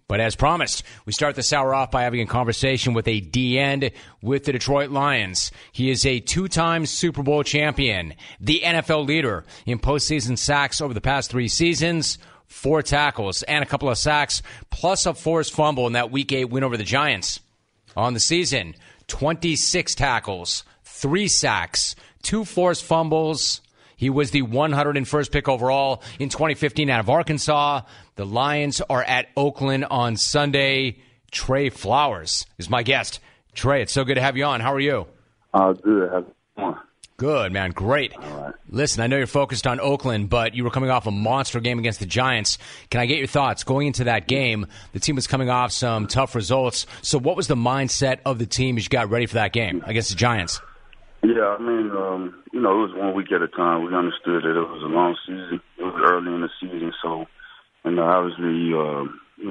But as promised, we start this hour off by having a conversation with a D-end with the Detroit Lions. He is a two-time Super Bowl champion, the NFL leader in postseason sacks over the past 3 seasons, 4 tackles and a couple of sacks, plus a forced fumble in that Week 8 win over the Giants. On the season, 26 tackles, 3 sacks, 2 forced fumbles. He was the 101st pick overall in 2015 out of Arkansas. The Lions are at Oakland on Sunday. Trey Flowers is my guest. Trey, it's so good to have you on. How are you? Good. How's it going? Good, man. Great. All right. Listen, I know you're focused on Oakland, but you were coming off a monster game against the Giants. Can I get your thoughts? Going into that game, the team was coming off some tough results. So what was the mindset of the team as you got ready for that game against the Giants? Yeah, I mean, it was 1 week at a time. We understood that it was a long season. It was early in the season, so, and obviously, it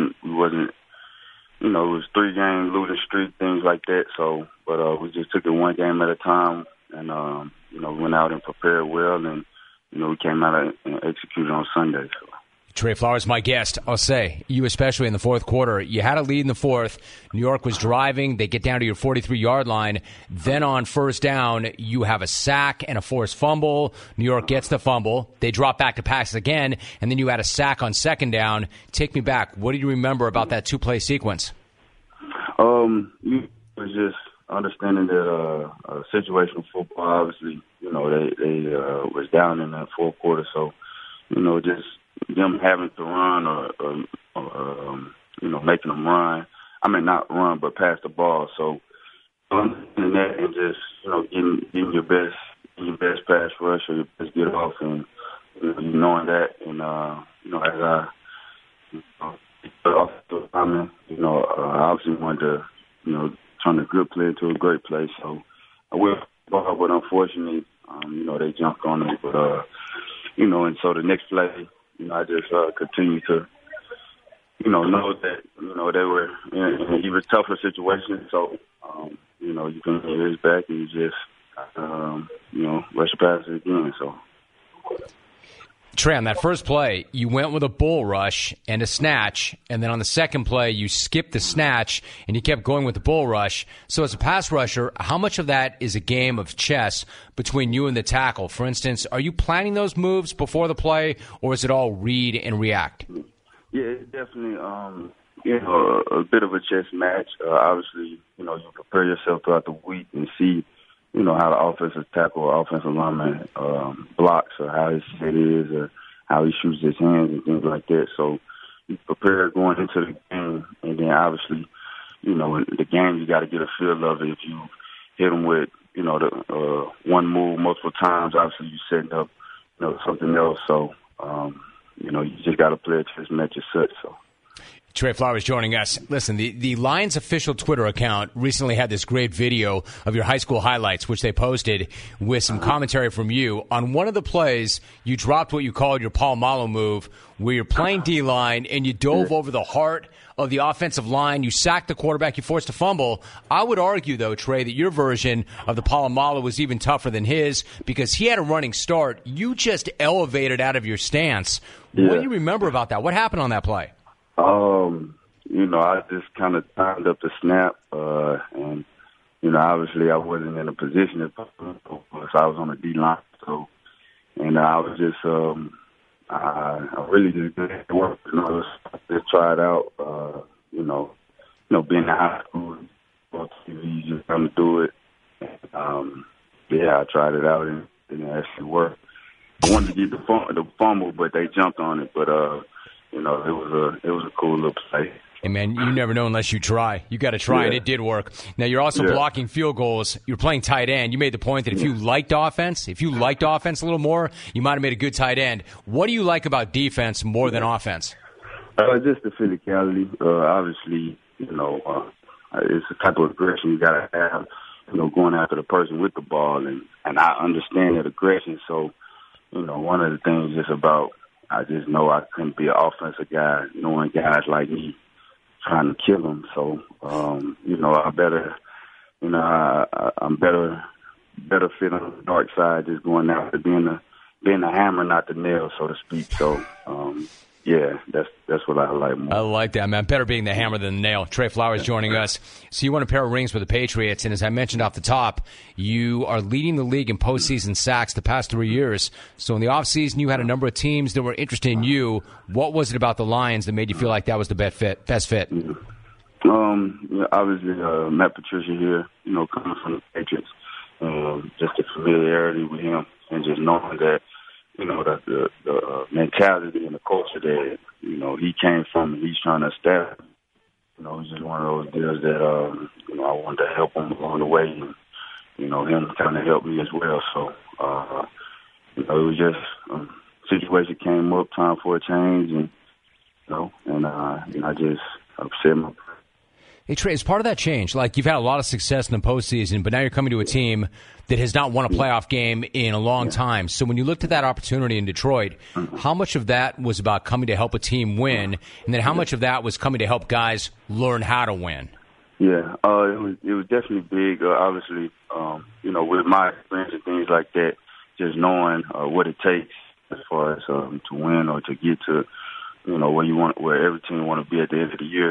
was 3-game losing streak, things like that. So, but we just took it 1 game at a time, and we went out and prepared well, and we came out and executed on Sunday. So. Trey Flowers, my guest. I'll say, you especially in the fourth quarter, you had a lead in the fourth. New York was driving. They get down to your 43-yard line. Then on first down, you have a sack and a forced fumble. New York gets the fumble. They drop back to pass again, and then you had a sack on second down. Take me back. What do you remember about that 2-play sequence? It was just understanding that situational football, obviously, they was down in the fourth quarter. So, just them having to run or making them run. I mean, not run, but pass the ball. So, understanding that and just, getting your best pass rush or your best get off and, knowing that. And, as I, off the timing, I obviously wanted to, turn a good play into a great play. So, I will ball, but unfortunately, they jumped on it. But, and so the next play, I just continue to, know that, they were in an even tougher situation. So, you can hear his back and you just, rush past it again. So. Trey, on that first play, you went with a bull rush and a snatch, and then on the second play, you skipped the snatch, and you kept going with the bull rush. So as a pass rusher, how much of that is a game of chess between you and the tackle? For instance, are you planning those moves before the play, or is it all read and react? Yeah, it's definitely a bit of a chess match. Obviously, you prepare yourself throughout the week and see how the offensive tackle or offensive lineman blocks or how his head is or how he shoots his hands and things like that. So you prepare going into the game, and then obviously, in the game you got to get a feel of it. If you hit them with, the one move multiple times, obviously you're setting up, something else. So, you just got to play a chess match as such. So. Trey Flowers joining us. Listen, the Lions official Twitter account recently had this great video of your high school highlights, which they posted with some commentary from you. On one of the plays, you dropped what you called your Polamalu move, where you're playing D-line and you dove over the heart of the offensive line. You sacked the quarterback. You forced a fumble. I would argue, though, Trey, that your version of the Polamalu was even tougher than his because he had a running start. You just elevated out of your stance. Yeah. What do you remember about that? What happened on that play? I just kind of timed up the snap, and, obviously I wasn't in a position to so I was on the D-line. So, and I was just, I really just did work, just try it out, being in high school, on TV, just come to do it. I tried it out and it actually worked. I wanted to get the fumble, but they jumped on it, but, it was a cool little play. Hey, man, you never know unless you try. You got to try, and it did work. Now, you're also blocking field goals. You're playing tight end. You made the point that if you liked offense a little more, you might have made a good tight end. What do you like about defense more than offense? Just the physicality. Obviously, it's a type of aggression you got to have, going after the person with the ball, and I understand that aggression. So, one of the things is about I just know I couldn't be an offensive guy, knowing guys like me trying to kill them. So, I better, I'm better fit on the dark side, just going after being a hammer, not the nail, so to speak. So, Yeah, that's what I like more. I like that, man. Better being the hammer than the nail. Trey Flowers joining us. So you won a pair of rings with the Patriots, and as I mentioned off the top, you are leading the league in postseason sacks the past 3 years. So in the offseason, you had a number of teams that were interested in you. What was it about the Lions that made you feel like that was the best fit? Obviously, Matt Patricia here, coming from the Patriots, just the familiarity with him and just knowing that, that the mentality and the culture that, he came from and he's trying to establish. It's just one of those deals that, I wanted to help him along the way and, him kind of helped me as well. So, it was just a situation came up, time for a change, and, I just said my. Hey, Trey, as part of that change, like you've had a lot of success in the postseason, but now you're coming to a team that has not won a playoff game in a long time. So when you looked at that opportunity in Detroit, how much of that was about coming to help a team win, and then how much of that was coming to help guys learn how to win? Yeah, it was definitely big. Obviously, with my experience and things like that, just knowing what it takes as far as to win or to get to, where every team want to be at the end of the year.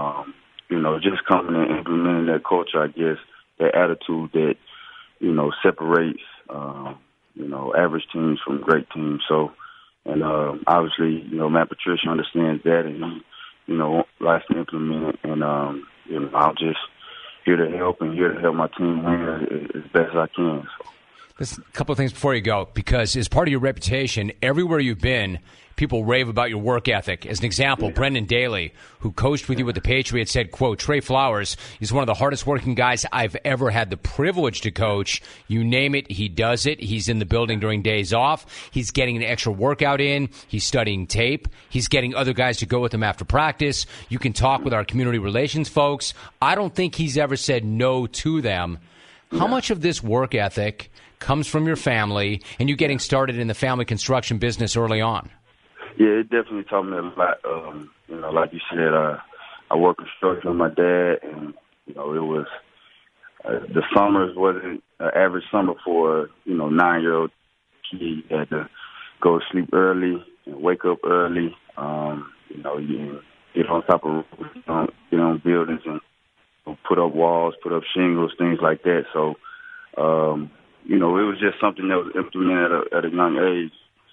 Just coming and implementing that culture, I guess, that attitude that, separates, average teams from great teams. So, and obviously, Matt Patricia understands that and he, likes to implement it. And, I'm just here to help my team win as best as I can. So. There's a couple of things before you go, because as part of your reputation, everywhere you've been, people rave about your work ethic. As an example, Brendan Daly, who coached with you with the Patriots, said, quote, Trey Flowers is one of the hardest working guys I've ever had the privilege to coach. You name it, he does it. He's in the building during days off. He's getting an extra workout in. He's studying tape. He's getting other guys to go with him after practice. You can talk with our community relations folks. I don't think he's ever said no to them. How much of this work ethic comes from your family and you getting started in the family construction business early on? Yeah, it definitely taught me a lot. Like you said, I worked construction with my dad, and, it was the summers wasn't an average summer for, 9-year-old kid. You had to go to sleep early and wake up early. You get on top of roofs, get on buildings and put up walls, put up shingles, things like that. So, it was just something that was implemented at a young age.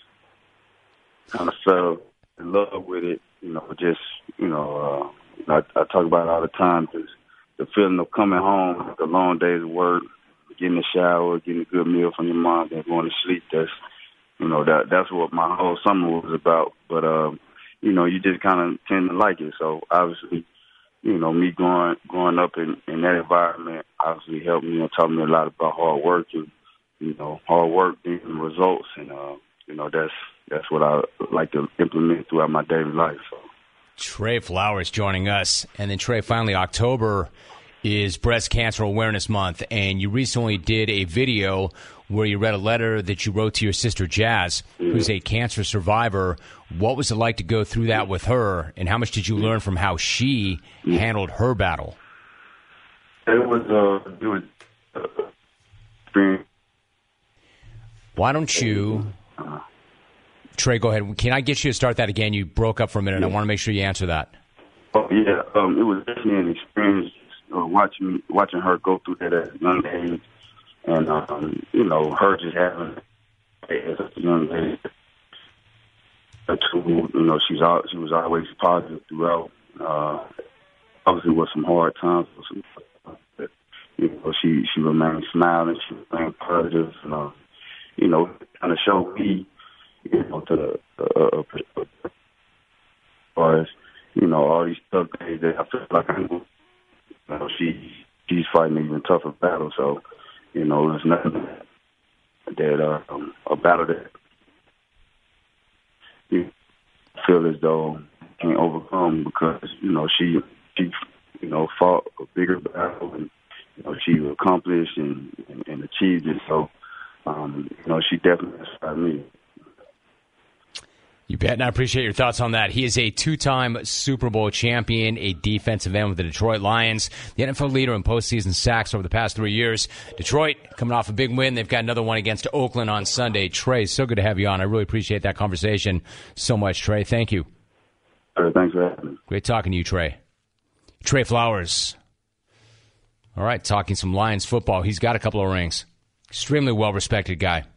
Kind of fell in love with it, I talk about it all the time, because the feeling of coming home after a long day's work, getting a shower, getting a good meal from your mom, and going to sleep, that's what my whole summer was about. But, you just kind of tend to like it. So obviously, me growing up in that environment obviously helped me and taught me a lot about hard work and, hard work being results. And, that's what I like to implement throughout my daily life. So. Trey Flowers joining us. And then, Trey, finally, October is Breast Cancer Awareness Month, and you recently did a video where you read a letter that you wrote to your sister Jazz, who's a cancer survivor. What was it like to go through that with her, and how much did you learn from how she handled her battle? It was experience. Why don't you... Trey, go ahead. Can I get you to start that again? You broke up for a minute. Yeah. I want to make sure you answer that. Oh, yeah. It was definitely an experience watching her go through that at a young age. And, her just having at a young age. She was always positive throughout. Obviously, with some hard times. But, she remained smiling. She remained positive. Kind of showed me, to as far as, all these tough days that I feel like she's fighting an even tougher battle. So, there's nothing that a battle that you feel as though can't overcome, because, she fought a bigger battle and, she accomplished and achieved it. So, she definitely inspired me. You bet, and I appreciate your thoughts on that. He is a two-time Super Bowl champion, a defensive end with the Detroit Lions, the NFL leader in postseason sacks over the past 3 years. Detroit coming off a big win. They've got another one against Oakland on Sunday. Trey, so good to have you on. I really appreciate that conversation so much, Trey. Thank you. Thanks for having me. Great talking to you, Trey. Trey Flowers. All right, talking some Lions football. He's got a couple of rings. Extremely well-respected guy.